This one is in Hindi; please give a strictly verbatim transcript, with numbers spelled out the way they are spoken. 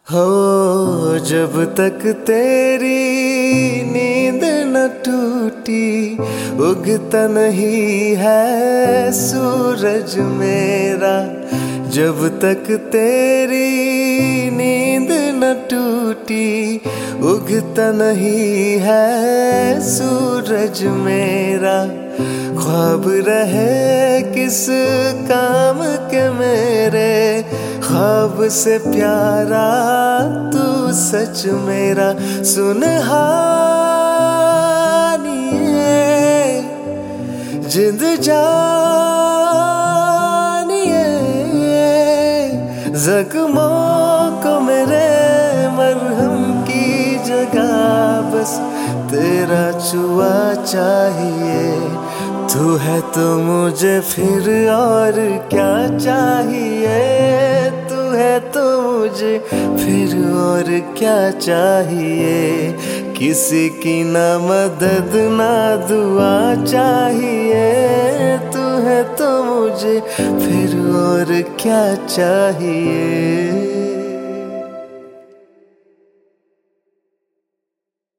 हो जब तक तेरी नींद न टूटी, उगता नहीं है सूरज मेरा। जब तक तेरी नींद न टूटी, उगता नहीं है सूरज मेरा। ख्वाब रहे किस काम के मेरे, ख्वाब से प्यारा तू सच मेरा। सुनहानिए जिंद जानिए, जख्मों को मेरे मरहम की जगह बस तेरा छुआ चाहिए। तू है तो मुझे फिर और क्या चाहिए, तू है तो मुझे फिर और क्या चाहिए। किसी की ना मदद ना दुआ चाहिए, तू है तो मुझे फिर और क्या चाहिए।